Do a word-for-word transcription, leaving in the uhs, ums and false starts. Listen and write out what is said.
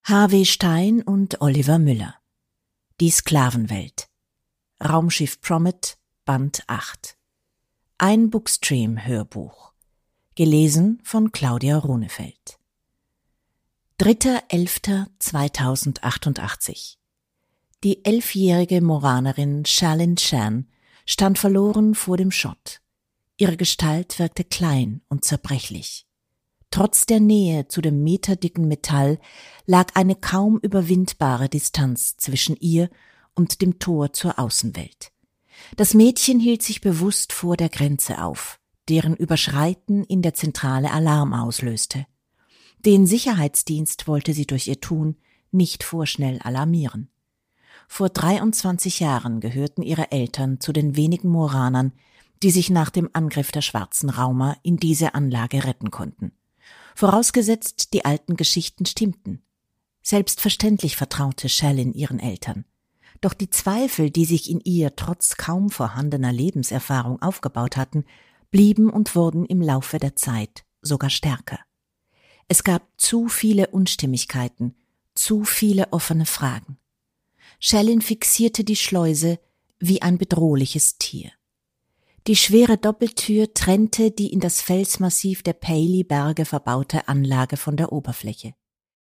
Harvey Stein und Oliver Müller. Die Sklavenwelt. Raumschiff Promet, Band acht. Ein Bookstream-Hörbuch. Gelesen von Claudia Runefeld. dritter elfter zweitausendachtundachtzig. Die elfjährige Moranerin Shallyn Shan stand verloren vor dem Schott. Ihre Gestalt wirkte klein und zerbrechlich. Trotz der Nähe zu dem meterdicken Metall lag eine kaum überwindbare Distanz zwischen ihr und dem Tor zur Außenwelt. Das Mädchen hielt sich bewusst vor der Grenze auf, deren Überschreiten in der Zentrale Alarm auslöste. Den Sicherheitsdienst wollte sie durch ihr Tun nicht vorschnell alarmieren. Vor dreiundzwanzig Jahren gehörten ihre Eltern zu den wenigen Moranern, die sich nach dem Angriff der schwarzen Raumer in diese Anlage retten konnten. Vorausgesetzt, die alten Geschichten stimmten. Selbstverständlich vertraute Shallyn ihren Eltern. Doch die Zweifel, die sich in ihr trotz kaum vorhandener Lebenserfahrung aufgebaut hatten, blieben und wurden im Laufe der Zeit sogar stärker. Es gab zu viele Unstimmigkeiten, zu viele offene Fragen. Shallyn fixierte die Schleuse wie ein bedrohliches Tier. Die schwere Doppeltür trennte die in das Felsmassiv der Paley-Berge verbaute Anlage von der Oberfläche.